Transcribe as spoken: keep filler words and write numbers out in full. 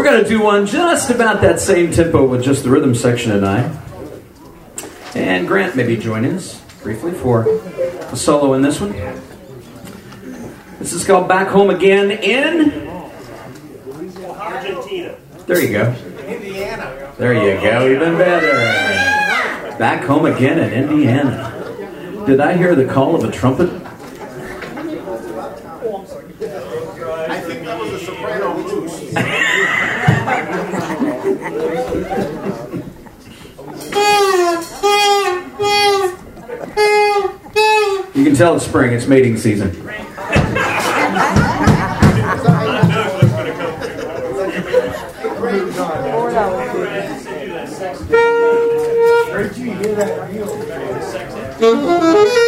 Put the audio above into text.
going to do one just about that same tempo with just the rhythm section tonight. And Grant maybe join us briefly for a solo in this one. This is called Back Home Again in... Argentina. There you go. Indiana. There you go, even better. Back Home Again in Indiana. Did I hear the call of a trumpet? I think that was a soprano blues. You can tell it's spring, it's mating season. Where'd you hear that?